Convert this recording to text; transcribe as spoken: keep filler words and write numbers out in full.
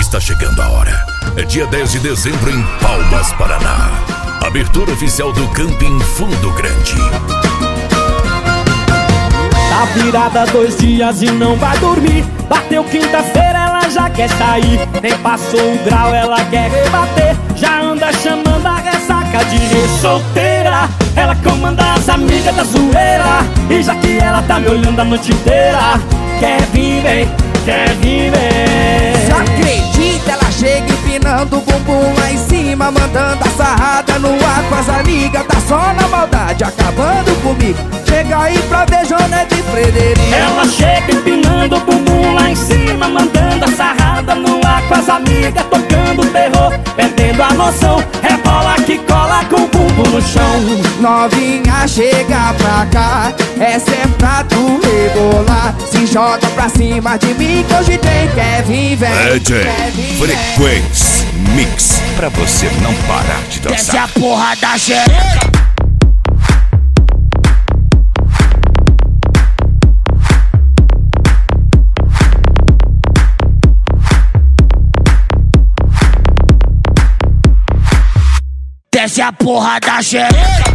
está chegando a hora. É dia dez de dezembro em Palmas, Paraná. Abertura oficial do Camping Fundo Grande. Tá virada dois dias e não vai dormir. Bateu quinta-feira, ela já quer sair. Nem passou o grau, ela quer rebater. Já anda chamando a ressaca de re-solteira. Ela comanda as amigas da zoeira. E já que ela tá me olhando a noite inteira, quer vir, vem, quer vir, vem. Só acredita, ela chega empinando o bumbum lá em cima, mandando a sarrada no ar com as amigas. Tá só na maldade, acabando comigo. Chega aí pra ver Jonete e Frederico. Ela chega empinando o bumbum lá em cima, mandando a sarrada no ar com as amigas, tocando terror, perdendo a noção. Rebola que cola com o bumbum no chão. Novinha, chega pra cá, essa é pra tu rebolar. Se joga pra cima de mim que hoje tem Kevin, velho. D J Frequência Mix, pra você não parar de dançar. Desce a porra da xereca. Desce a porra da xereca.